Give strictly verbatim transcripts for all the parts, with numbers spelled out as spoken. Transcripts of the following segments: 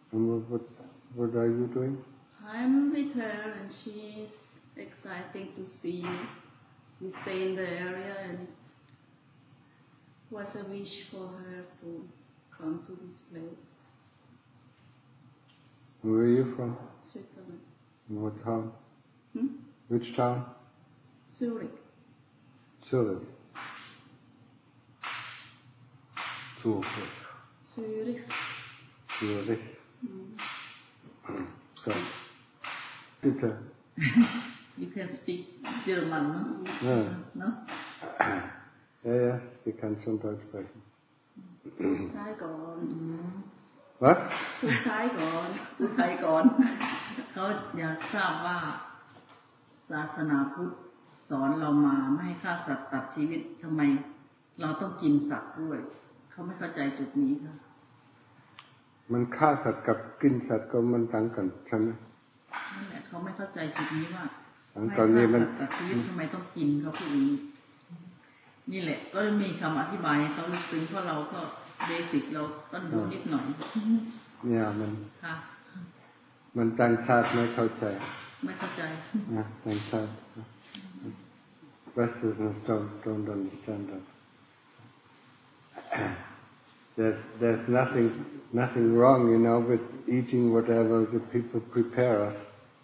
And what, what are you doing? I'm with her and she's excited to see me. We stay in the area and it was a wish for her to come to this place. Where are you from? Switzerland. In what town? Hmm? Which town? Zurich. Zurich. Zurich. Zurich. Zurich. Mm. So, bitte. You can speak German, no? Ja. No? Ja, ja, sie kann schon Deutsch sprechen. พูดไทยก่อน Was? พูดไทยก่อนพูดไทยก่อน เขาอยากทราบว่าศาสนาพุทธสอนเรามาไม่ให้ฆ่าสัตว์ตัดชีวิตทำไมเราต้องกินสัตว์ด้วยเขาไม่เข้าใจจุดนี้ค่ะมันฆ่าสัตว์กับกินสัตว์ก็มันต่างกันใช่ไหมนั่นแหละเขาไม่เข้าใจจุดนี้ว่าไม่ฆ่าสัตว์ตัดชีวิตทำไมต้องกินเขาพูดอย่างนี้นี่แหละก็มีคำอธิบายให้เขาลึกซึ้งเพราะเราก็เบสิกเราต้องรู้นิดหน่อยเนี่ยมันค่ะมันต่างชาติไม่เข้าใจไม่เข้าใจนะต่างชาติ Westerners don't don't understand that there's there's nothing nothing wrong you know with eating whatever the people prepare us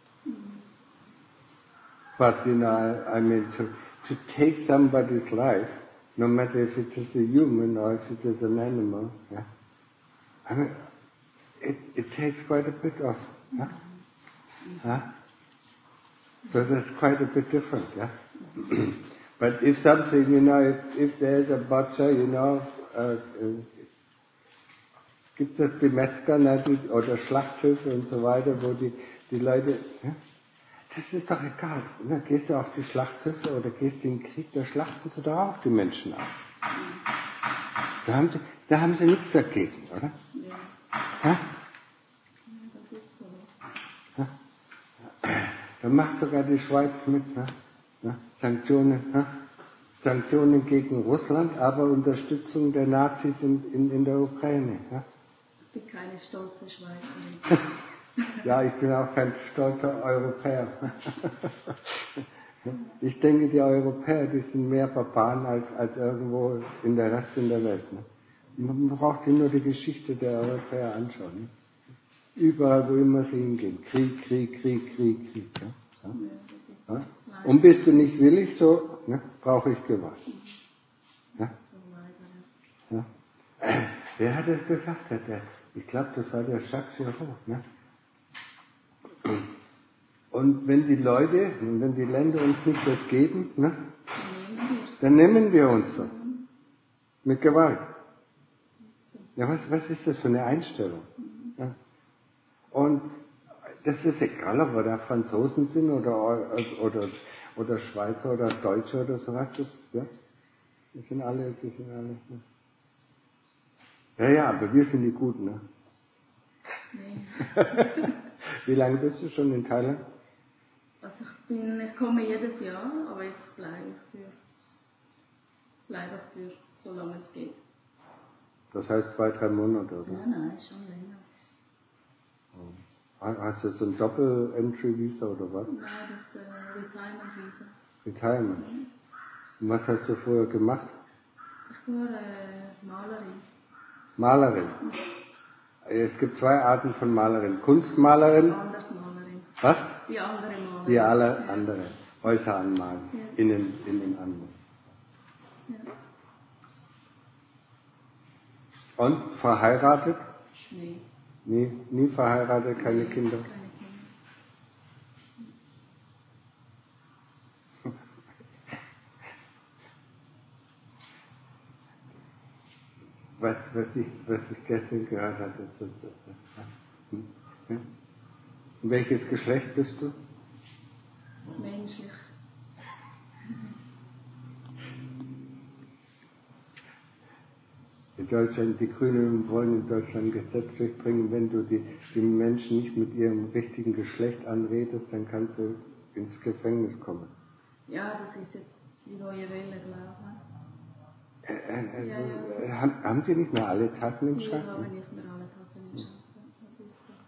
but you know I, I mean to to take somebody's life no matter if it is a human or if it is an animal yeah I mean it it takes quite a bit of huh? Huh? So that's quite a bit different, yeah. But if something, you know, if, if there's a butcher, you know, uh, uh, gibt es die Metzger ne, die, oder Schlachthöfe und so weiter, wo die die Leute, ja, das ist doch egal. Ne? Gehst du auf die Schlachthöfe oder gehst du in den Krieg, da schlachten sie doch auch die Menschen ab. Da haben sie, da haben sie nichts dagegen, oder? Ja. Ja? Da macht sogar die Schweiz mit, ne? Ne? Sanktionen, ne? Sanktionen gegen Russland, aber Unterstützung der Nazis in, in, in der Ukraine. Ne? Ich bin keine stolze Schweizerin. Ja, ich bin auch kein stolzer Europäer. Ich denke, die Europäer, die sind mehr Barbaren als, als irgendwo in der Rest in der Welt. Ne? Man braucht sich nur die Geschichte der Europäer anschauen. Ne? Überall, wo immer sie hingehen. Krieg, Krieg, Krieg, Krieg, Krieg. Ja? Ja? Und bist du nicht willig, so ne, brauche ich Gewalt. Ja? Ja? Wer hat das gesagt? Der, ich glaube, das war der Jacques Chirac. Ne? Und wenn die Leute, wenn die Länder uns nicht das geben, ne, dann nehmen wir uns das. Mit Gewalt. Ja, was, was ist das für eine Einstellung? Ja? Und das ist egal, ob wir da Franzosen sind oder, oder, oder Schweizer oder Deutsche oder sowas. Das, ja, das sind alle, das sind alle. Ne? Ja, ja, aber wir sind die Guten, ne? Nee. Wie lange bist du schon in Thailand? Also ich bin, ich komme jedes Jahr, aber jetzt bleibe ich für, bleibe ich für so lange es geht. Das heißt zwei, drei Monate, oder? Nein, nein, schon länger. Oh. Hast du so ein Doppel-Entry-Visa oder was? Nein, das ist äh, Retirement-Visa. Retirement? Und was hast du vorher gemacht? Ich war äh, Malerin. Malerin? Es gibt zwei Arten von Malerin. Kunstmalerin. Anders Malerin. Was? Die andere Malerin. Die alle andere. Häuser anmalen. Ja. Innen, innen anmalen. Ja. Und verheiratet? Nee. Nie, nie verheiratet, keine Nee, Kinder? Keine Kinder. Was, was, ich, was ich gestern gehört hatte. Das, das, das. Hm? Ja? Welches Geschlecht bist du? Menschlich. In Deutschland, die Grünen wollen in Deutschland ein Gesetz durchbringen, wenn du die, die Menschen nicht mit ihrem richtigen Geschlecht anredest, dann kannst du ins Gefängnis kommen. Ja, das ist jetzt die neue Welle, glaube ich. Äh, äh, Ja, ja, äh, haben, haben die nicht mehr alle Tassen im Wir Schrank? haben nicht mehr alle Tassen im Schrank. Das ist so.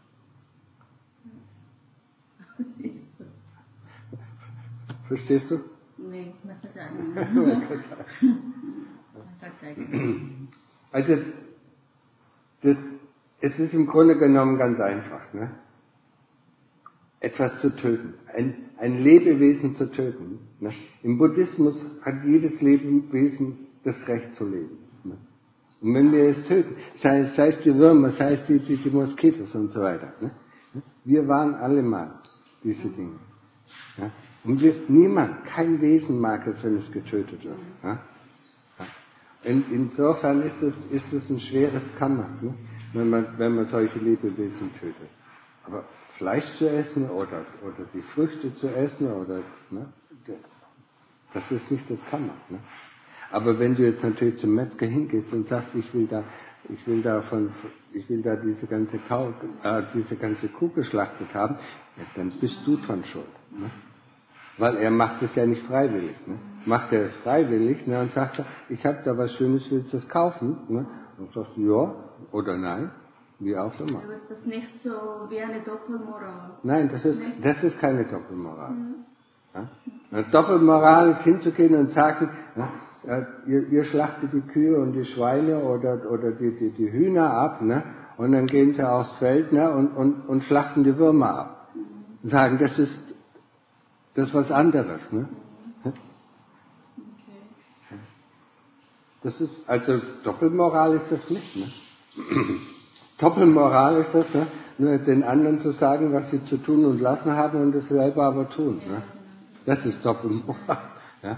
Verstehst du? นี่ไม่เข้าใจไม่เข้าใจไม่เข้าใจ Also, das, es ist im Grunde genommen ganz einfach, ne? Etwas zu töten, ein, ein Lebewesen zu töten. Ne? Im Buddhismus hat jedes Lebewesen das Recht zu leben. Ne? Und wenn wir es töten, sei es, sei es die Würmer, sei es die, die, die Moskitos und so weiter. Ne? Wir waren alle mal diese Dinge. Ja? Und wir, niemand, kein Wesen mag es, wenn es getötet wird. Ja? In, insofern ist es, ist es ein schweres Kammer, ne? wenn, man, wenn man solche Lebewesen tötet. Aber Fleisch zu essen oder, oder die Früchte zu essen, oder, ne? das ist nicht das Kammer. Ne? Aber wenn du jetzt natürlich zum Metzger hingehst und sagst, ich will da, ich will da von, ich will da diese ganze Kau, äh, diese ganze Kuh geschlachtet haben, ja, dann bist du dran schuld. Ne? Weil er macht es ja nicht freiwillig. Ne? Macht er es freiwillig, ne, und sagt, ich habe da was Schönes, willst du das kaufen? Ne? Und sagst du ja oder nein, wie auch immer. Aber ist das nicht so wie eine Doppelmoral? Nein, das ist, das ist keine Doppelmoral. Ja? Ja? Doppelmoral ist hinzugehen und sagen, ja, ihr, ihr schlachtet die Kühe und die Schweine oder, oder die, die, die Hühner ab, ne? Und dann gehen sie aufs Feld, ne? und, und, und schlachten die Würmer ab. Und sagen, das ist Das ist was anderes, ne? Das ist, also Doppelmoral ist das nicht, ne? Doppelmoral ist das, ne? Nur den anderen zu sagen, was sie zu tun und lassen haben und es selber aber tun, ne? Das ist Doppelmoral, ja?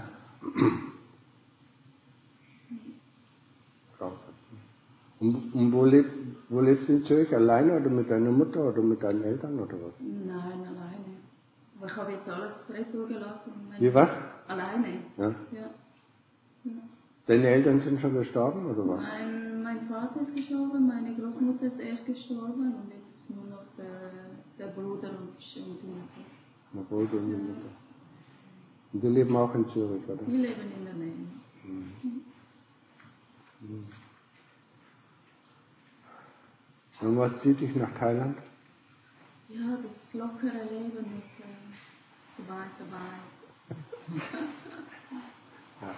Und, und wo, lebt, wo lebst du in Zürich? Alleine oder mit deiner Mutter oder mit deinen Eltern oder was? Nein, alleine. Aber ich habe jetzt alles retour gelassen. Wie was? Alleine. Ja. Ja. Ja. Deine Eltern sind schon gestorben oder was? Mein, mein Vater ist gestorben, meine Großmutter ist erst gestorben und jetzt ist nur noch der, der Bruder und die Mutter. Der Bruder und die Mutter. Und die leben auch in Zürich, oder? Die leben in der Nähe. Mhm. Mhm. Und was zieht dich nach Thailand? Ja, das lockere Leben ist äh, vorbei, vorbei. Ja.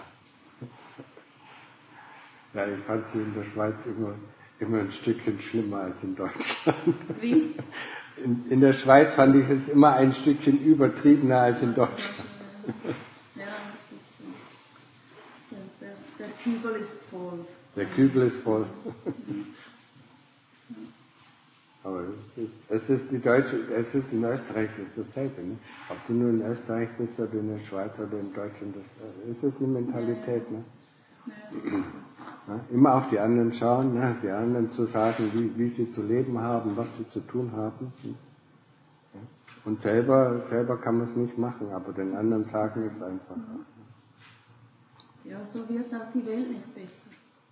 Ja, ich fand sie in der Schweiz immer, immer ein Stückchen schlimmer als in Deutschland. Wie? In, in der Schweiz fand ich es immer ein Stückchen übertriebener als in Deutschland. Ja, das ist, der, der, der Kübel ist voll. Der Kübel ist voll. Aber es ist, es ist die deutsche, es ist in Österreich das ist dasselbe, ne? Ob du nur in Österreich bist oder in der Schweiz oder in Deutschland, das, es ist eine Mentalität, ne? Ja, immer auf die anderen schauen, ne? Die anderen zu sagen, wie, wie sie zu leben haben, was sie zu tun haben. Ja? Und selber, selber kann man es nicht machen, aber den anderen sagen es einfach. Ja, so wird auch die Welt nicht besser.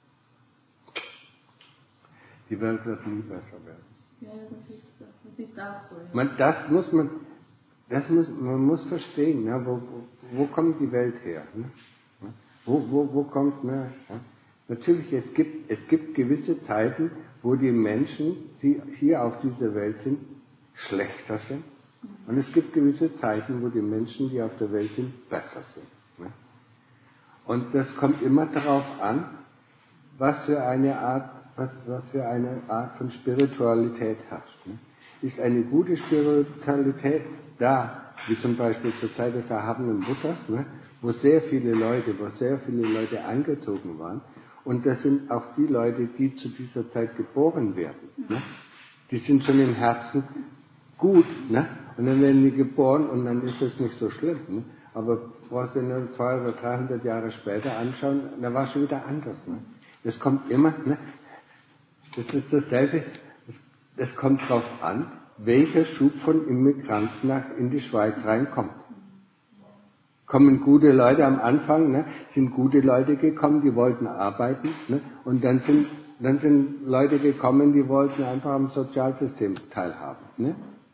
Die Welt wird nie besser werden. Ja, das ist, das ist auch so. Ja. Man, das muss man, das muss, man muss verstehen, ne? wo, wo, wo kommt die Welt her? Ne? Wo, wo, wo kommt, ne? Ja? Natürlich, es gibt, es gibt gewisse Zeiten, wo die Menschen, die hier auf dieser Welt sind, schlechter sind. Und es gibt gewisse Zeiten, wo die Menschen, die auf der Welt sind, besser sind. Ne? Und das kommt immer darauf an, was für eine Art Was, was für eine Art von Spiritualität herrscht. Ne? Ist eine gute Spiritualität da, wie zum Beispiel zur Zeit des erhabenen Buddhas, ne? wo sehr viele Leute, wo sehr viele Leute angezogen waren, und das sind auch die Leute, die zu dieser Zeit geboren werden. Ne? Die sind schon im Herzen gut, ne? Und dann werden die geboren und dann ist es nicht so schlimm. Ne? Aber brauchst du nur zweihundert oder dreihundert Jahre später anschauen, dann war es schon wieder anders. Ne? Das kommt immer, ne? Das ist dasselbe, es kommt darauf an, welcher Schub von Immigranten nach, in die Schweiz reinkommt. Kommen gute Leute am Anfang, ne, sind gute Leute gekommen, die wollten arbeiten, ne, und dann sind, dann sind Leute gekommen, die wollten einfach am Sozialsystem teilhaben. Ne.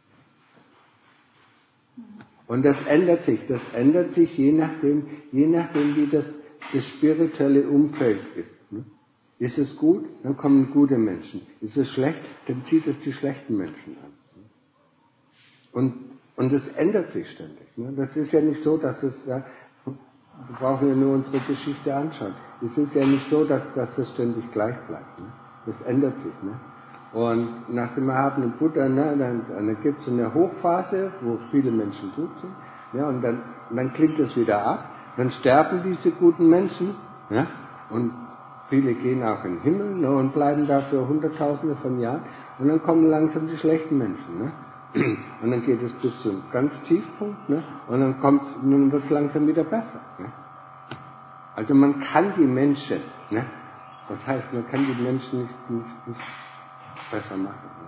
Und das ändert sich, das ändert sich je nachdem, je nachdem wie das, das spirituelle Umfeld ist. Ne. Ist es gut, dann kommen gute Menschen. Ist es schlecht, dann zieht es die schlechten Menschen an. Und Und das ändert sich ständig. Ne? Das ist ja nicht so, dass es, ja, wir brauchen ja nur unsere Geschichte anschauen. Es ist ja nicht so, dass, dass das ständig gleich bleibt. Ne? Das ändert sich. Ne? Und nach dem erhabenen Buddha, ne, dann, dann gibt es so eine Hochphase, wo viele Menschen gut sind. Ja, und dann, dann klingt es wieder ab. Dann sterben diese guten Menschen. Ja, und viele gehen auch in den Himmel, ne, und bleiben da für Hunderttausende von Jahren. Und dann kommen langsam die schlechten Menschen. Ne? Und dann geht es bis zum ganz Tiefpunkt. Ne? Und dann, kommt's, dann wird es langsam wieder besser. Ne? Also man kann die Menschen, ne? Das heißt, man kann die Menschen nicht, nicht, nicht besser machen. Ne?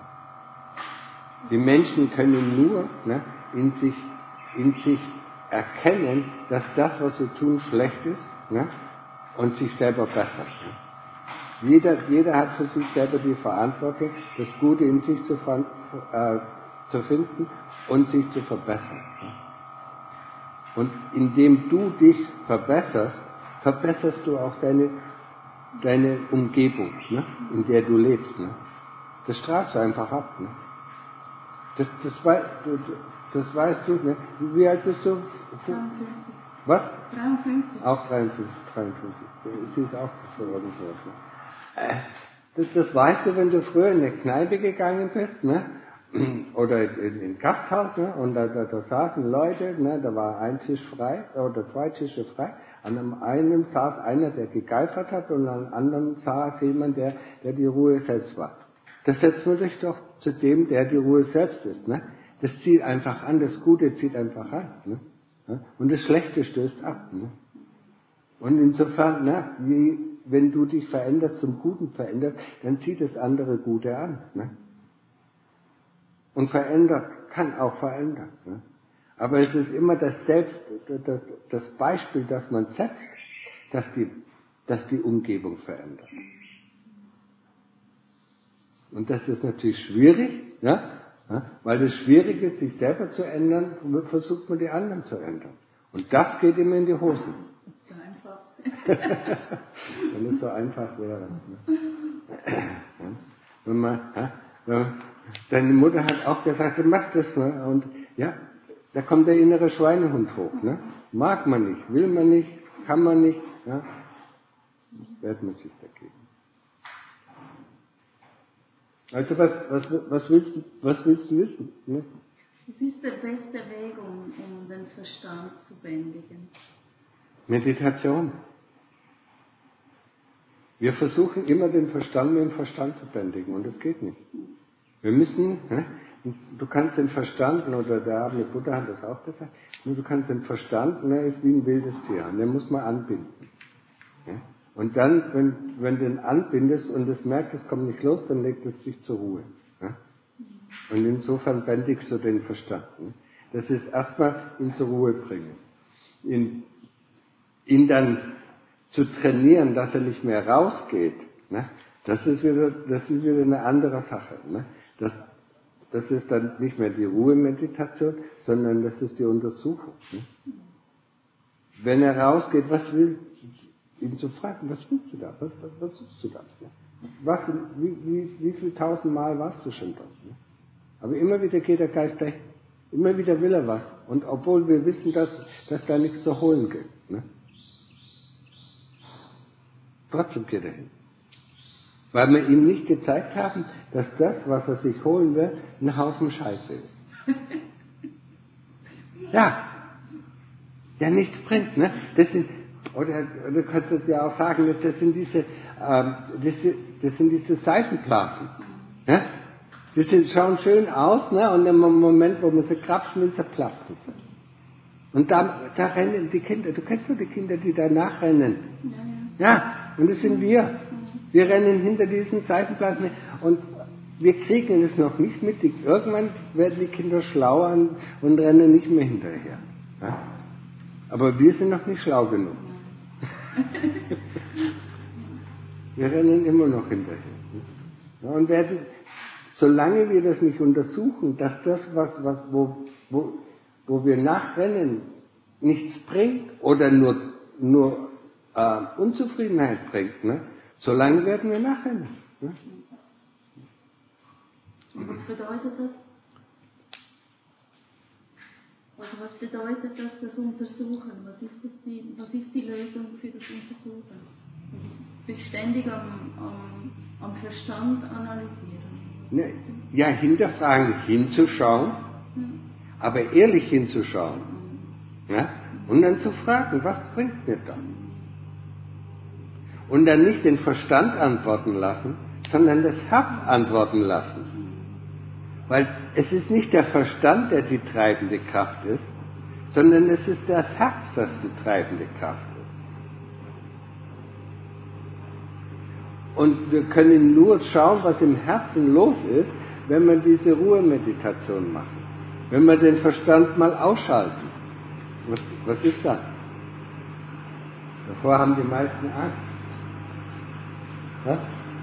Die Menschen können nur, ne, in sich, in sich erkennen, dass das, was sie tun, schlecht ist, ne, und sich selber bessern. Ne? Jeder, jeder hat für sich selber die Verantwortung, das Gute in sich zu, äh, zu finden und sich zu verbessern. Ne? Und indem du dich verbesserst, verbesserst du auch deine, deine Umgebung, ne, in der du lebst. Ne? Das strahlst du einfach ab. Ne? Das, das, wei das weißt du, ne? Wie alt bist du? dreiundfünfzig. Was? dreiundfünfzig. Auch dreiundfünfzig. dreiundfünfzig. Sie ist auch so irgendwas. Ne? Das, das weißt du, wenn du früher in eine Kneipe gegangen bist, ne? Oder in ein Gasthaus, ne? Und da, da, da saßen Leute, ne? Da war ein Tisch frei oder zwei Tische frei. An einem einen saß einer, der gegeifert hat, und an einem anderen saß jemand, der, der die Ruhe selbst war. Das setzt man sich doch zu dem, der die Ruhe selbst ist. Ne? Das zieht einfach an, das Gute zieht einfach an. Ne? Und das Schlechte stößt ab. Ne? Und insofern, ne, wie, wenn du dich veränderst, zum Guten veränderst, dann zieht das andere Gute an. Ne? Und verändert kann auch verändern. Ne? Aber es ist immer das Selbst, das, das Beispiel, das man setzt, dass die, dass die Umgebung verändert. Und das ist natürlich schwierig, ja? Ja? Weil das Schwierige ist, sich selber zu ändern, versucht man die anderen zu ändern. Und das geht immer in die Hosen. So einfach. Wenn es so einfach wäre. Ne? Ja? Wenn man, ja? Ja? Deine Mutter hat auch gesagt, mach das. Ne? Und ja, da kommt der innere Schweinehund hoch. Ne? Mag man nicht, will man nicht, kann man nicht. Ja? Wehrt man sich dagegen. Also was, was, was, willst, du, was willst du wissen? Ne? Es ist der beste Weg, um, um den Verstand zu bändigen. Meditation. Wir versuchen immer den Verstand mit dem Verstand zu bändigen, und das geht nicht. Wir müssen, ne? Du kannst den Verstand, oder der erhabene Buddha hat das auch gesagt, du kannst den Verstand, ne, ist wie ein wildes Tier, und den muss man anbinden. Ne? Und dann, wenn, wenn du den anbindest und es merkt, es kommt nicht los, dann legt es sich zur Ruhe. Ne? Und insofern bändigst du den Verstand. Ne? Das ist erstmal ihn zur Ruhe bringen. Ihn, ihn dann zu trainieren, dass er nicht mehr rausgeht, ne? das, ist wieder, das ist wieder eine andere Sache. Ne? Das, das ist dann nicht mehr die Ruhemeditation, sondern das ist die Untersuchung. Ne? Wenn er rausgeht, was will ihn zu fragen, was willst du da? Was, was, was suchst du da? Was, wie, wie, wie viel tausendmal warst du schon dort? Ne? Aber immer wieder geht der Geist dahin. Immer wieder will er was. Und obwohl wir wissen, dass, dass da nichts zu holen gibt. Ne? Trotzdem geht er hin. Weil wir ihm nicht gezeigt haben, dass das, was er sich holen will, ein Haufen Scheiße ist. Ja. Ja, nichts bringt. Ne? Das sind, oder du kannst es ja auch sagen, das sind diese, ähm, das, das sind diese Seifenblasen. Ja? Die sind, schauen schön aus, ne? Und im Moment, wo man sie krapschen will, zerplatzen sie. Und da, da rennen die Kinder, du kennst doch die Kinder, die da nachrennen. Ja, ja. Ja, und das sind wir. Wir rennen hinter diesen Seifenblasen und wir kriegen es noch nicht mit. Irgendwann werden die Kinder schlauer und rennen nicht mehr hinterher. Ja? Aber wir sind noch nicht schlau genug. Wir rennen immer noch hinterher. Ja, und werden, solange wir das nicht untersuchen, dass das, was, was, wo, wo, wo wir nachrennen, nichts bringt oder nur, nur äh, Unzufriedenheit bringt, ne, solange werden wir nachrennen. Ne? Und was bedeutet das? Also was bedeutet das, das Untersuchen? Was ist, das die, was ist die Lösung für das Untersuchen? Also beständig am, am, am Verstand analysieren. Ne, ja, hinterfragen, hinzuschauen, hm. aber ehrlich hinzuschauen. Hm. Ja? Und dann zu fragen, was bringt mir das? Und dann nicht den Verstand antworten lassen, sondern das Herz antworten lassen. Weil es ist nicht der Verstand, der die treibende Kraft ist, sondern es ist das Herz, das die treibende Kraft ist. Und wir können nur schauen, was im Herzen los ist, wenn wir diese Ruhemeditation machen. Wenn wir den Verstand mal ausschalten. Was, was ist da? Davor haben die meisten Angst. Ja?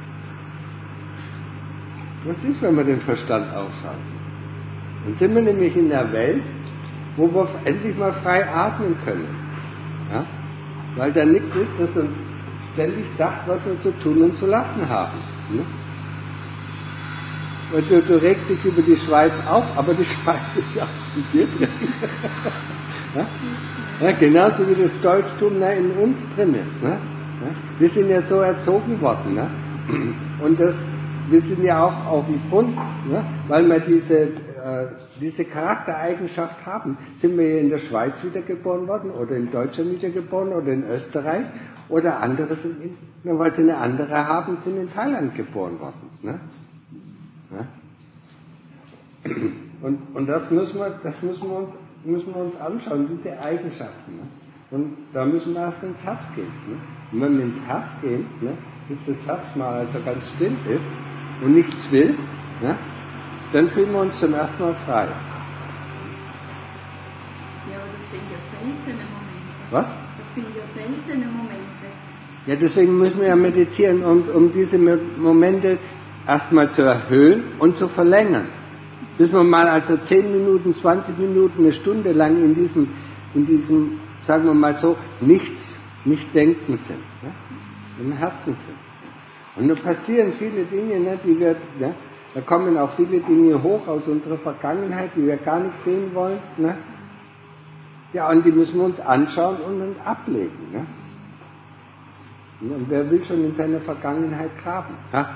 Was ist, wenn wir den Verstand ausschalten? Dann sind wir nämlich in der Welt, wo wir endlich mal frei atmen können. Ja? Weil da nichts ist, das uns ständig sagt, was wir zu tun und zu lassen haben. Ne? Weil du, du regst dich über die Schweiz auf, aber die Schweiz ist ja auch in dir drin. Ja? Ja, genauso wie das Deutschtum ne, in uns drin ist. Ne? Ja? Wir sind ja so erzogen worden. Ne? Und das, wir sind ja auch auf dem Grund, ne? Weil wir diese, äh, diese Charaktereigenschaft haben, sind wir in der Schweiz wiedergeboren worden oder in Deutschland wiedergeboren oder in Österreich oder andere sind, in, ne, weil sie eine andere haben, sind in Thailand geboren worden. Ne? Ja? Und, und das müssen wir, das müssen wir uns, müssen wir uns anschauen, diese Eigenschaften. Ne? Und da müssen wir erst ins Herz gehen. Ne? Und wenn wir ins Herz gehen, ne, bis das Herz mal also ganz still ist und nichts will, ne, dann fühlen wir uns zum ersten Mal frei. Ja, aber das sind ja seltene Momente. Was? Das sind ja seltene Momente. Ja, deswegen müssen wir ja meditieren, um, um diese Momente erstmal zu erhöhen und zu verlängern. Bis wir mal also zehn Minuten, zwanzig Minuten, eine Stunde lang in diesem, in diesem, sagen wir mal so, nichts, nicht denken sind, ne? Im Herzen sind. Und da passieren viele Dinge, ne, die wir, ne, da kommen auch viele Dinge hoch aus unserer Vergangenheit, die wir gar nicht sehen wollen, ne? Ja, und die müssen wir uns anschauen und dann ablegen, ne? Und wer will schon in seiner Vergangenheit graben? Ha?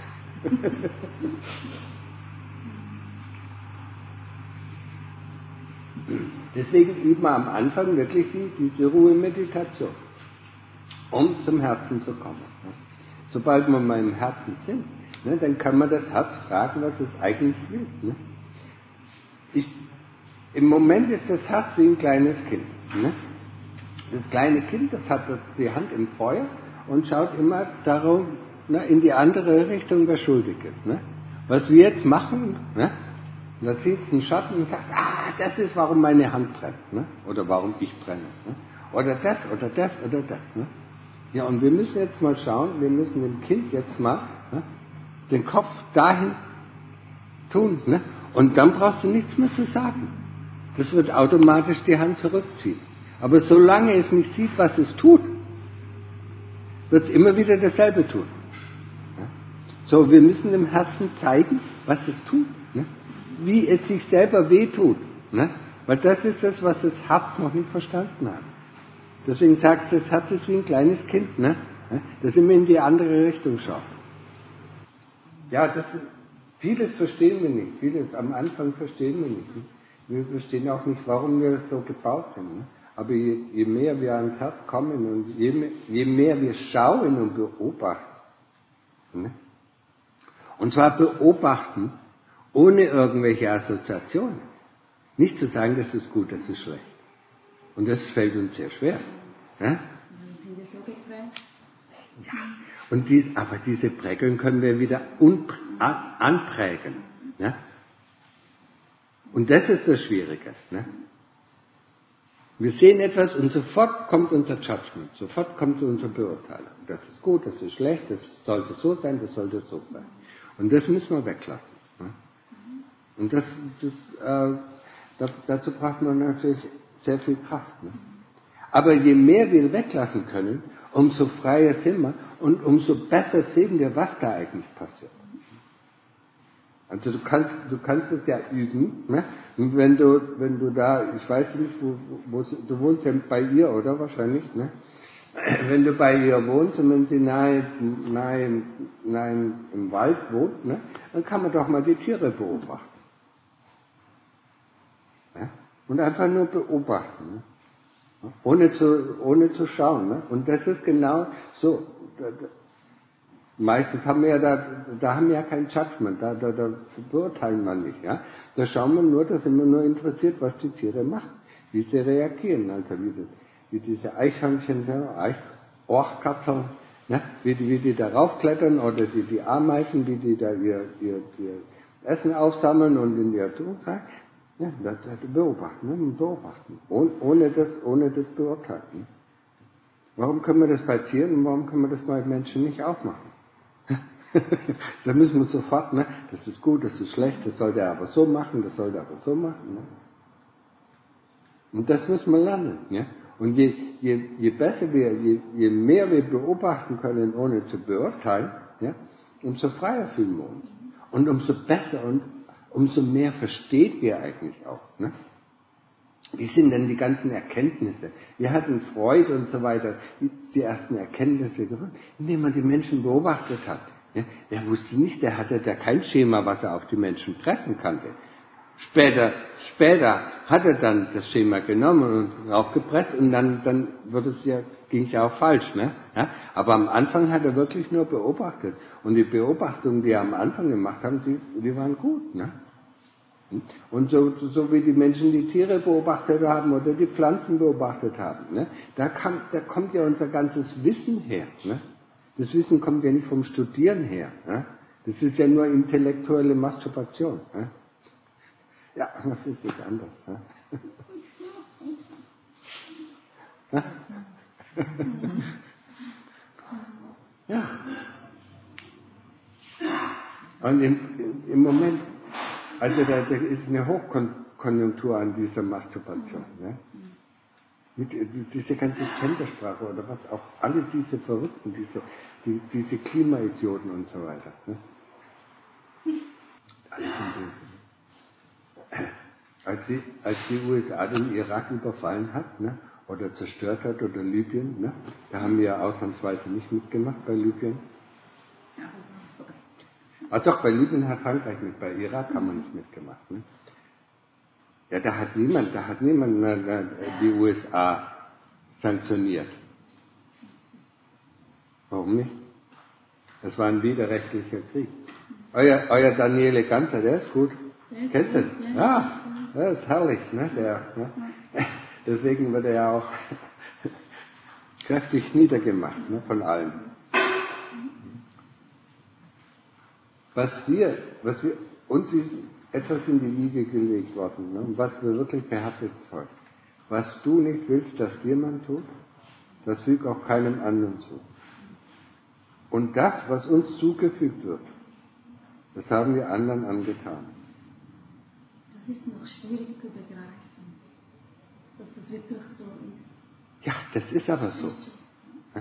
Deswegen üben wir am Anfang wirklich die, diese Ruhemeditation, um zum Herzen zu kommen. Sobald wir mal im Herzen sind, ne, dann kann man das Herz fragen, was es eigentlich will. Ne? Ich, Im Moment ist das Herz wie ein kleines Kind. Ne? Das kleine Kind, das hat die Hand im Feuer und schaut immer darum, ne, in die andere Richtung, wer schuldig ist. Ne? Was wir jetzt machen, ne? Und da zieht es einen Schatten und sagt, ah, das ist, warum meine Hand brennt. Ne? Oder warum ich brenne. Ne? Oder das, oder das, oder das. Ne? Ja, und wir müssen jetzt mal schauen, wir müssen dem Kind jetzt mal ne, den Kopf dahin tun. Ne? Und dann brauchst du nichts mehr zu sagen. Das wird automatisch die Hand zurückziehen. Aber solange es nicht sieht, was es tut, wird es immer wieder dasselbe tun. Ja? So, wir müssen dem Herzen zeigen, was es tut. Ne? Wie es sich selber wehtut. Ne? Weil das ist das, was das Herz noch nicht verstanden hat. Deswegen sagt es, das Herz ist wie ein kleines Kind, ne? Das immer in die andere Richtung schaut. Ja, das ist, vieles verstehen wir nicht. Vieles am Anfang verstehen wir nicht. Wir verstehen auch nicht, warum wir so gebaut sind. Ne? Aber je, je mehr wir ans Herz kommen und je mehr, je mehr wir schauen und beobachten, ne? Und zwar beobachten, ohne irgendwelche Assoziationen. Nicht zu sagen, das ist gut, das ist schlecht. Und das fällt uns sehr schwer. Ja? Sind wir so geprägt? Ja. Und dies, aber diese Prägung können wir wieder unpr- an, anprägen. Ja? Und das ist das Schwierige. Ne? Wir sehen etwas und sofort kommt unser Judgment, sofort kommt unsere Beurteilung. Das ist gut, das ist schlecht, das sollte so sein, das sollte so sein. Und das müssen wir weglassen. Ne? Und das, das, äh, dazu braucht man natürlich sehr viel Kraft. Ne? Aber je mehr wir weglassen können, umso freier sind wir und umso besser sehen wir, was da eigentlich passiert. Also du kannst, du kannst es ja üben, ne? Und wenn du, wenn du da, ich weiß nicht, wo, wo, du wohnst ja bei ihr, oder? Wahrscheinlich, ne? Wenn du bei ihr wohnst und wenn sie nahe, nahe, nahe im Wald wohnt, ne? Dann kann man doch mal die Tiere beobachten. Ja? Und einfach nur beobachten, ne? Ohne zu, ohne zu schauen, ne? Und das ist genau so. Meistens haben wir ja da, da haben wir ja kein Judgment, da, da, da beurteilen wir nicht, ja. Da schauen wir nur, da sind wir nur interessiert, was die Tiere machen, wie sie reagieren, also wie, die, wie diese Eichhörnchen, ja, Eich, Orchkatzeln, ne? wie, die, wie die da raufklettern oder die, die Ameisen, wie die da ihr, ihr, ihr Essen aufsammeln und in ihr Tuch, ja, das, das beobachten, ne? beobachten, ohne, ohne das, ohne das beurteilen. Ne? Warum können wir das bei Tieren und warum können wir das bei Menschen nicht auch machen? Da müssen wir sofort, ne, das ist gut, das ist schlecht, das soll der aber so machen, das soll der aber so machen. Ne? Und das müssen wir lernen. Ne? Und je, je, je besser wir, je, je mehr wir beobachten können, ohne zu beurteilen, ja, umso freier fühlen wir uns. Und umso besser und umso mehr verstehen wir eigentlich auch. Ne? Wie sind denn die ganzen Erkenntnisse? Wir hatten Freud und so weiter, die, die ersten Erkenntnisse gefunden, indem man die Menschen beobachtet hat. Ja, er wusste nicht, der hatte da kein Schema, was er auf die Menschen pressen konnte. Später, später hat er dann das Schema genommen und draufgepresst und dann, dann wird es ja, ging es ja auch falsch, ne? Ja, aber am Anfang hat er wirklich nur beobachtet. Und die Beobachtungen, die er am Anfang gemacht haben, die, die waren gut, ne? Und so, so wie die Menschen die Tiere beobachtet haben oder die Pflanzen beobachtet haben, ne? Da, kam, da kommt ja unser ganzes Wissen her, ne? Das Wissen kommt ja nicht vom Studieren her. Ja? Das ist ja nur intellektuelle Masturbation. Ja, ja, was ist das anders? Ja? Ja. Und im, im Moment, also da, da ist eine Hochkonjunktur an dieser Masturbation. Ne? Mit, diese ganze Gendersprache oder was auch, alle diese Verrückten, diese, die, diese Klimaidioten und so weiter. Ne? Alles sind böse. Als die, als die U S A den Irak überfallen hat, ne, oder zerstört hat, oder Libyen, ne, da haben wir ja ausnahmsweise nicht mitgemacht bei Libyen. Ah doch, bei Libyen hat Frankreich mit, bei Irak haben wir nicht mitgemacht. Ne? Ja, da hat niemand, da hat niemand äh, die U S A sanktioniert. Warum nicht? Das war ein widerrechtlicher Krieg. Euer, euer Daniele Ganser, der ist gut. Kennst du den? Ja, der ist herrlich, ne? Der, ne? Deswegen wird er ja auch kräftig niedergemacht, ne? Von allen. Was wir, was wir, uns ist etwas in die Wiege gelegt worden, ne? Und was wir wirklich beherzigt sollen. Was du nicht willst, dass dir man tut, das füg auch keinem anderen zu. Und das, was uns zugefügt wird, das haben wir anderen angetan. Das ist noch schwierig zu begreifen, dass das wirklich so ist. Ja, das ist aber so. Ja.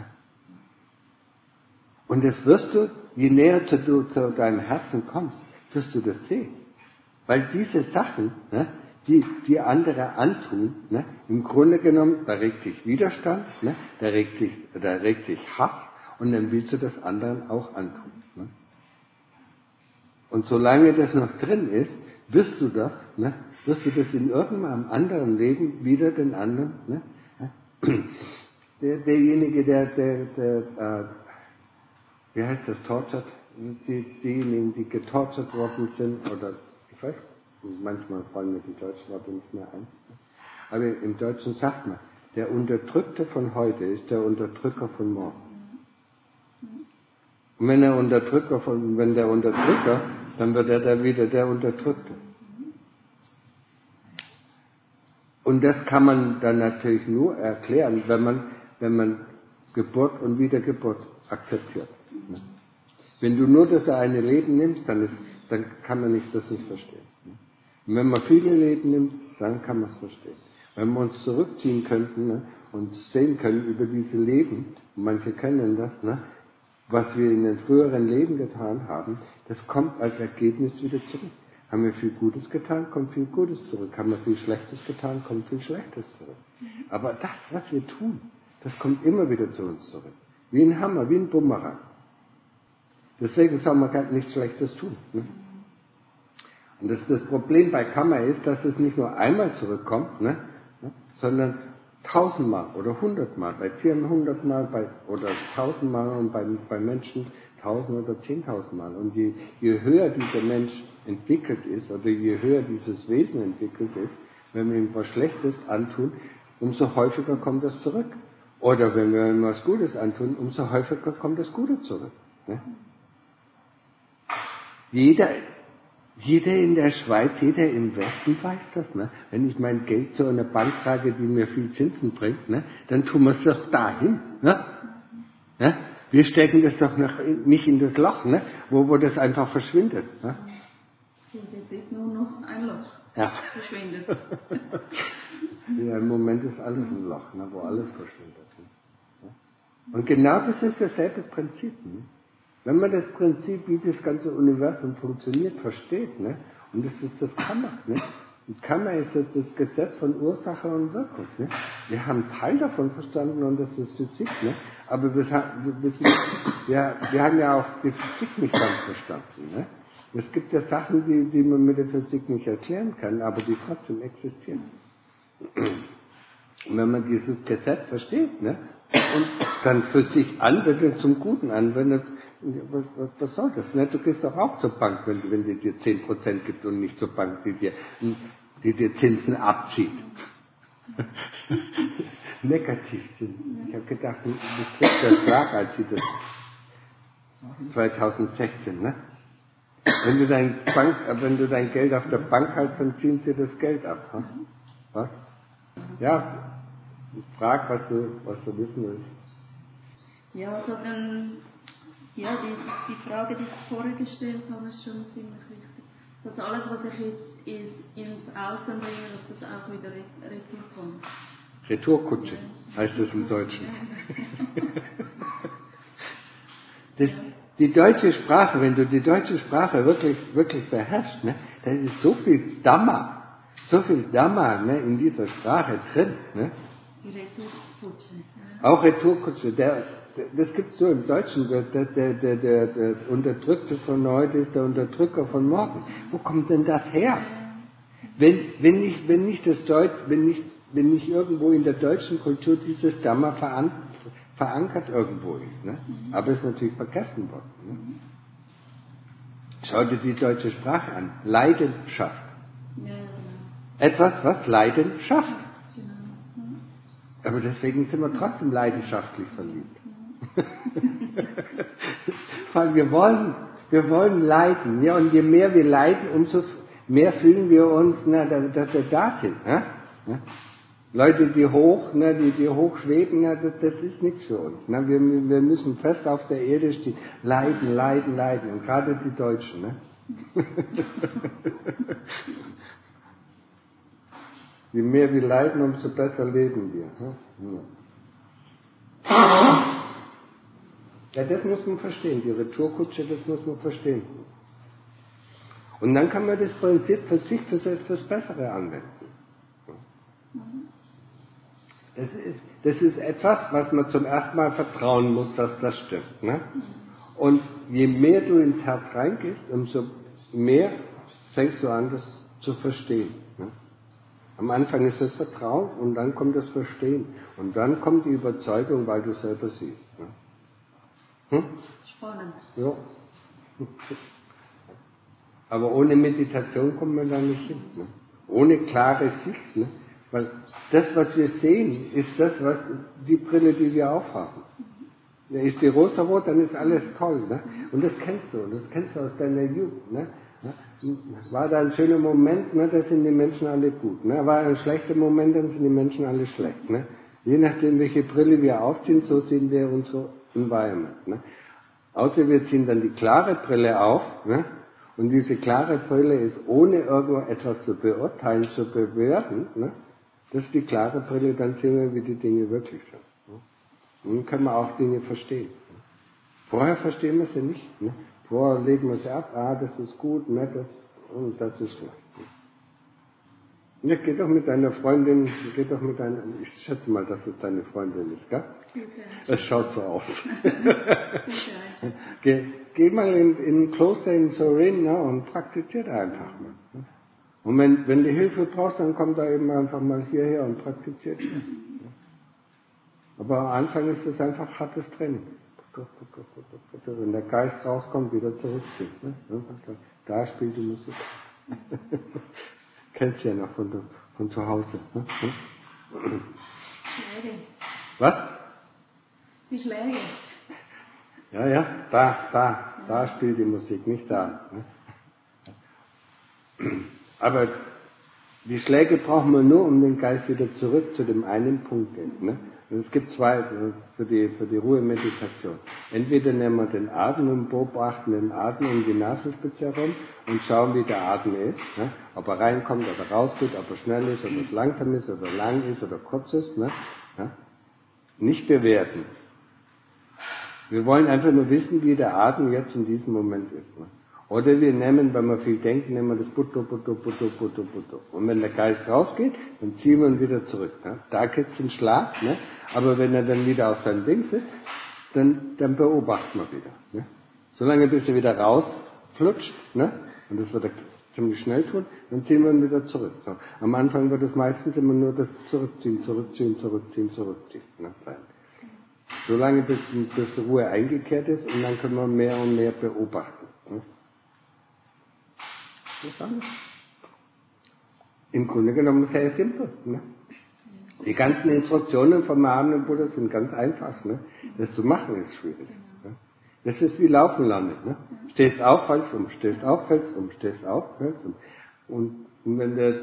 Und das wirst du, je näher du zu deinem Herzen kommst, wirst du das sehen. Weil diese Sachen, ne, die, die andere antun, ne, im Grunde genommen, da regt sich Widerstand, ne, da regt sich, da regt sich Hass und dann willst du das anderen auch antun. Ne. Und solange das noch drin ist, wirst du das, ne, wirst du das in irgendeinem anderen Leben wieder den anderen, ne, der, derjenige, der, der, der äh, wie heißt das, tortured, die, diejenigen, die getortured worden sind, oder, ich weiß, manchmal fallen mir die deutschen Worte nicht mehr ein, aber im Deutschen sagt man, der Unterdrückte von heute ist der Unterdrücker von morgen. Und wenn der Unterdrücker von, wenn der Unterdrücker, dann wird er da wieder der Unterdrückte. Und das kann man dann natürlich nur erklären, wenn man, wenn man Geburt und Wiedergeburt akzeptiert. Wenn du nur das eine Leben nimmst, dann, ist, dann kann man nicht, das nicht verstehen. Und wenn man viele Leben nimmt, dann kann man es verstehen. Wenn wir uns zurückziehen könnten, ne, und sehen können über diese Leben, und manche können das, ne, was wir in den früheren Leben getan haben, das kommt als Ergebnis wieder zurück. Haben wir viel Gutes getan, kommt viel Gutes zurück. Haben wir viel Schlechtes getan, kommt viel Schlechtes zurück. Aber das, was wir tun, das kommt immer wieder zu uns zurück. Wie ein Hammer, wie ein Bumerang. Deswegen soll man gar nichts Schlechtes tun. Ne? Und das, das Problem bei Karma ist, dass es nicht nur einmal zurückkommt, ne? sondern tausendmal oder hundertmal, bei Tieren hundertmal bei, oder tausendmal und bei, bei Menschen tausend oder zehntausendmal. Und je, je höher dieser Mensch entwickelt ist oder je höher dieses Wesen entwickelt ist, wenn wir ihm was Schlechtes antun, umso häufiger kommt das zurück. Oder wenn wir ihm was Gutes antun, umso häufiger kommt das Gute zurück. Ne? Jeder, jeder in der Schweiz, jeder im Westen weiß das. Ne? Wenn ich mein Geld zu einer Bank trage, die mir viel Zinsen bringt, ne, dann tun wir es doch dahin. Ne? Ne? Wir stecken das doch nach, nicht in das Loch, ne? wo, wo das einfach verschwindet. Ne? Jetzt ist nur noch ein Loch. Ja. Verschwindet. Ja, im Moment ist alles ein Loch, ne, wo alles verschwindet. Ne? Und genau das ist dasselbe Prinzip. Ne? Wenn man das Prinzip, wie das ganze Universum funktioniert, versteht, ne? und das ist das Karma. Ne? Und Karma ist das, das Gesetz von Ursache und Wirkung. Ne? Wir haben einen Teil davon verstanden und das ist Physik. Ne? Aber wir, wir, wissen, wir, wir haben ja auch die Physik nicht ganz verstanden. Ne? Es gibt ja Sachen, die, die man mit der Physik nicht erklären kann, aber die trotzdem existieren. Und wenn man dieses Gesetz versteht, ne, und dann für sich anwendet, zum Guten anwendet, was, was, was soll das? Ne? Du gehst doch auch zur Bank, wenn, wenn die dir zehn Prozent gibt und nicht zur Bank, die dir, die dir Zinsen abzieht. Negativzinsen. Ich habe gedacht, du kriegst das Schlag, als sie das zwanzig sechzehn, ne? Wenn du dein Bank, wenn du dein Geld auf der Bank hältst, dann ziehen sie das Geld ab. Hm? Was? Ja, frag, was du, was du wissen willst. Ja, also dann, ja, die, die Frage, die ich vorher gestellt habe, ist schon ziemlich richtig. Dass alles, was ich jetzt ist, ins Außen bringe, dass das auch wieder retour kommt. Retourkutsche heißt das im Deutschen. Das, die deutsche Sprache, wenn du die deutsche Sprache wirklich, wirklich beherrschst, ne, da ist so viel Dhamma, so viel Dhamma, ne, in dieser Sprache drin. Ne. Die Retourkutsche. Auch Retourkutsche. Der, der, das gibt es so im Deutschen. Der, der, der, der, der, der Unterdrückte von heute ist der Unterdrücker von morgen. Wo kommt denn das her? Wenn, wenn, nicht, wenn, nicht das Deut, wenn, nicht, wenn nicht irgendwo in der deutschen Kultur dieses Dhamma veran, verankert irgendwo ist. Ne? Aber es ist natürlich vergessen worden. Ne? Schau dir die deutsche Sprache an. Leidenschaft. Ja, genau. Etwas, was Leiden schafft. Aber deswegen sind wir trotzdem leidenschaftlich verliebt. Weil wir wollen, wir wollen leiden. Ja, und je mehr wir leiden, umso mehr fühlen wir uns, na, dass wir da sind. Ja? Ja? Leute, die hoch, na, die, die hoch schweben, na, das, das ist nichts für uns. Na, wir, wir müssen fest auf der Erde stehen. Leiden, leiden, leiden. Und gerade die Deutschen. Ne? Je mehr wir leiden, umso besser leben wir. Ja, ja, das muss man verstehen. Die Retourkutsche, das muss man verstehen. Und dann kann man das Prinzip für sich, für das Bessere anwenden. Das ist, das ist etwas, was man zum ersten Mal vertrauen muss, dass das stimmt. Ne? Und je mehr du ins Herz reingehst, umso mehr fängst du an, das zu verstehen. Ne? Am Anfang ist das Vertrauen und dann kommt das Verstehen. Und dann kommt die Überzeugung, weil du selber siehst. Ne? Hm? Spannend. Ja. Aber ohne Meditation kommt man da nicht hin. Ne? Ohne klare Sicht. Ne? Weil das, was wir sehen, ist das, was die Brille, die wir aufhaben. Ja, ist die rosarot, dann ist alles toll. Ne? Und das kennst du. Und das kennst du aus deiner Jugend. Ne? War da ein schöner Moment, ne, da sind die Menschen alle gut. Ne? War ein schlechter Moment, dann sind die Menschen alle schlecht. Ne? Je nachdem, welche Brille wir aufziehen, so sehen wir unser Environment. Ne? Außer wir ziehen dann die klare Brille auf, ne? Und diese klare Brille ist, ohne irgendetwas zu beurteilen, zu bewerten. Ne? Das ist die klare Brille, dann sehen wir, wie die Dinge wirklich sind. Ne? Und dann können wir auch Dinge verstehen. Vorher verstehen wir sie nicht. Ne? Vorher legen wir sie ab, ah, das ist gut, ne, das, und das ist schlecht. Ja, geh doch mit deiner Freundin, geh doch mit deiner, ich schätze mal, dass es deine Freundin ist, gell? Es schaut so aus. geh, geh mal in, in ein Kloster in Sorin, ne, und praktiziert einfach mal. Ne? Und wenn, wenn du Hilfe brauchst, dann komm da eben einfach mal hierher und praktiziert. Ne? Aber am Anfang ist es einfach hartes Training. Wenn der Geist rauskommt, wieder zurückziehen. Ne? Da spielt die Musik. Kennst du ja noch von, von zu Hause. Ne? Schläge. Was? Die Schläge. Ja, ja, da, da, da spielt die Musik, nicht da. Ne? Aber die Schläge brauchen wir nur, um den Geist wieder zurück zu dem einen Punkt zu gehen. Ne? Und es gibt zwei für die, für die Ruhemeditation. Entweder nehmen wir den Atem und beobachten den Atem um die Nasenspitze herum und schauen, wie der Atem ist. Ne? Ob er reinkommt oder rausgeht, ob er schnell ist, ob er langsam ist, oder lang ist oder kurz ist. Ne? Ja? Nicht bewerten. Wir wollen einfach nur wissen, wie der Atem jetzt in diesem Moment ist. Ne? Oder wir nehmen, wenn wir viel denken, nehmen wir das Butto, Butto, Butto, Butto, Butto. Und wenn der Geist rausgeht, dann ziehen wir ihn wieder zurück. Ne? Da gibt es einen Schlag, ne? Aber wenn er dann wieder auf seinem Dings ist, dann, dann beobachten wir wieder. Ne? Solange bis er wieder rausflutscht, ne? Und das wird er ziemlich schnell tun, dann ziehen wir ihn wieder zurück. So. Am Anfang wird es meistens immer nur das Zurückziehen, Zurückziehen, Zurückziehen, Zurückziehen. Ne? Solange bis, bis die Ruhe eingekehrt ist und dann können wir mehr und mehr beobachten. Ne? Im Grunde genommen sehr simpel. Ne? Die ganzen Instruktionen vom erhabenen Buddha sind ganz einfach. Ne? Das zu machen ist schwierig. Ne? Das ist wie Laufen lernen. Ne? Stehst auf, fällst um, stehst auf, fällst um, stehst auf, fällst um. Und, und wenn der,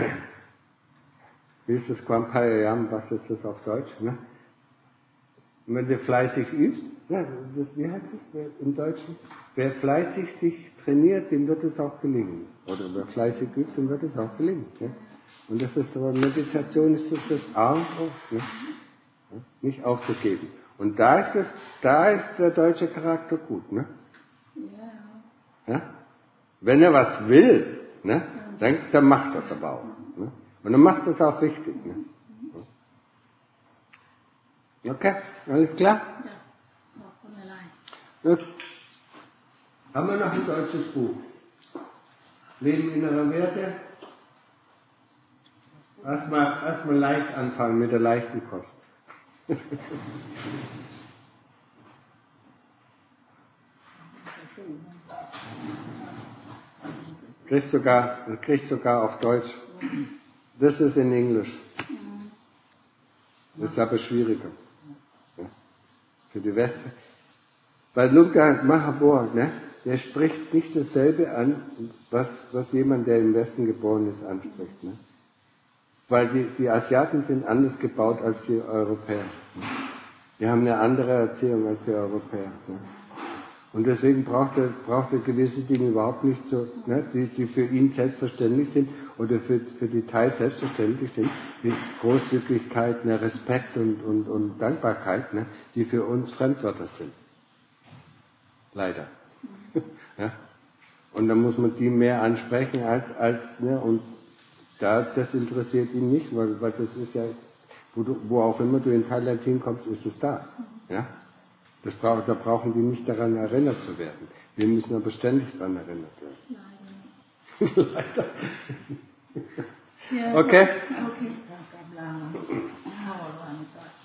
wie ist das Quampayam, was ist das auf Deutsch? Ne? Und wenn du fleißig übst, ja, das, wie heißt es im Deutschen? Wer fleißig sich trainiert, dem wird es auch gelingen. Oder wer fleißig übt, dem wird es auch gelingen. Ja? Und das ist aber Meditation, ist das, das A und O. Ne? Ja? Nicht aufzugeben. Und da ist es, da ist der deutsche Charakter gut. Ne? Ja. Ja? Wenn er was will, ne? dann, dann macht das aber auch. Ne? Und dann macht das auch richtig. Ne? Okay, alles klar? Ja, auch von allein. Gut. Haben wir noch ein deutsches Buch? Leben innerer Werte? Erstmal erst mal leicht anfangen mit der leichten Kost. kriegst sogar, kriegst sogar auf Deutsch. Das ist in Englisch. Das ist aber schwieriger. Ja. Für die Westen. Bei Lunga Mahabor, ne, der spricht nicht dasselbe an, was, was jemand, der im Westen geboren ist, anspricht. Ne? Weil die, die Asiaten sind anders gebaut als die Europäer. Die haben eine andere Erziehung als die Europäer. Ne? Und deswegen braucht er, braucht er gewisse Dinge überhaupt nicht so, ne, die, die für ihn selbstverständlich sind oder für, für die Thai selbstverständlich sind, wie Großzügigkeit, ne, Respekt und, und, und Dankbarkeit, ne, die für uns Fremdwörter sind. Leider. Ja? Und dann muss man die mehr ansprechen als, als ne, und da, das interessiert ihn nicht, weil, weil das ist ja, wo, du, wo auch immer du in Thailand hinkommst, ist es da. Ja? Das brauch, da brauchen die nicht daran erinnert zu werden. Wir müssen aber ständig daran erinnert werden. Leider. Ja, Okay? okay.